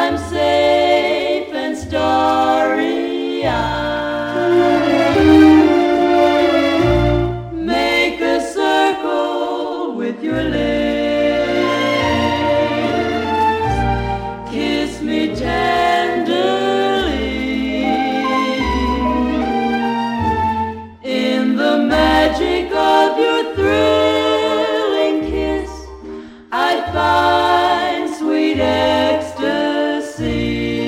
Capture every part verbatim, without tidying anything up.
I'm safe and starry-eyed. Make a circle with your lips. Kiss me tenderly. In the magic of your thrilling kiss, I find sweet ecstasy.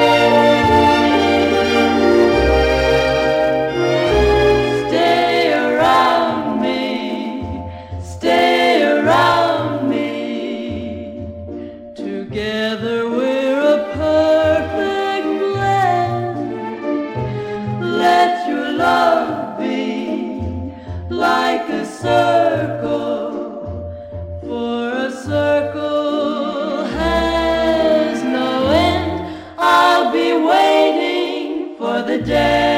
Stay around me, stay around me. Together we're a perfect blend. Let your love be like a circle, for a circle has no end. I'll be waiting for the day